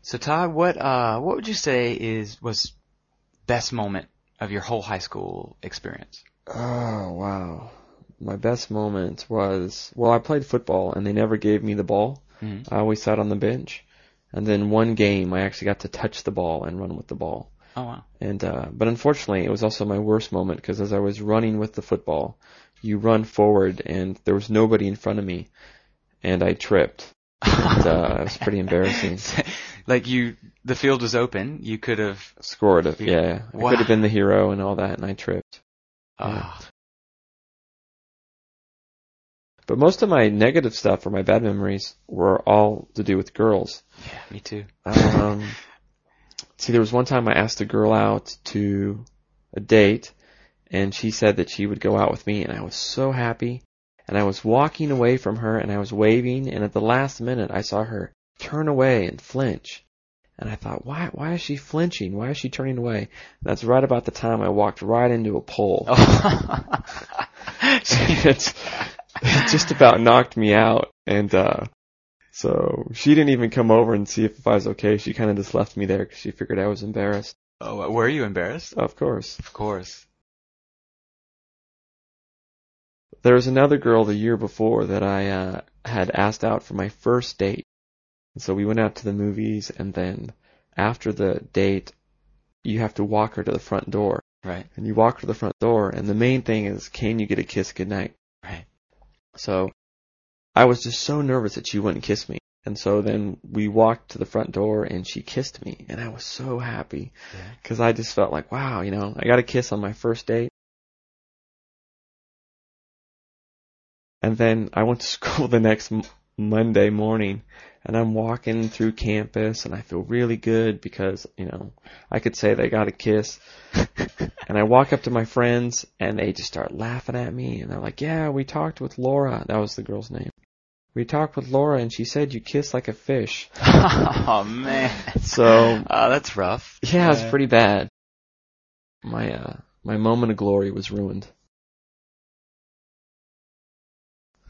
So Todd, what would you say was best moment of your whole high school experience? Oh, wow. My best moment was, well, I played football and they never gave me the ball. Mm-hmm. I always sat on the bench. And then one game I actually got to touch the ball and run with the ball. Oh wow. And but unfortunately, it was also my worst moment because as I was running with the football, you run forward and there was nobody in front of me, and I tripped. And it was pretty embarrassing. Like the field was open. You could have Scored it, yeah. Wow. I could have been the hero and all that, and I tripped. Yeah. Oh. But most of my negative stuff or my bad memories were all to do with girls. Yeah, me too. See, there was one time I asked a girl out to a date, and she said that she would go out with me, and I was so happy. And I was walking away from her, and I was waving, and at the last minute, I saw her turn away and flinch. And I thought, why is she flinching? Why is she turning away? And that's right about the time I walked right into a pole. Oh. It just about knocked me out, and so she didn't even come over and see if I was okay. She kind of just left me there because she figured I was embarrassed. Oh, were you embarrassed? Of course. Of course. There was another girl the year before that I had asked out for my first date. And so we went out to the movies, and then after the date, you have to walk her to the front door. Right. And you walk her to the front door, and the main thing is, can you get a kiss goodnight? Right. So I was just so nervous that she wouldn't kiss me. And so then we walked to the front door, and she kissed me, and I was so happy because I just felt like, wow, I got a kiss on my first date. And then I went to school the next Monday morning, and I'm walking through campus, and I feel really good because, I could say that I got a kiss. And I walk up to my friends, and they just start laughing at me, and they're like, yeah, we talked with Laura. That was the girl's name. We talked with Laura, and she said you kiss like a fish. Oh, man. So, that's rough. yeah, it's pretty bad. My moment of glory was ruined.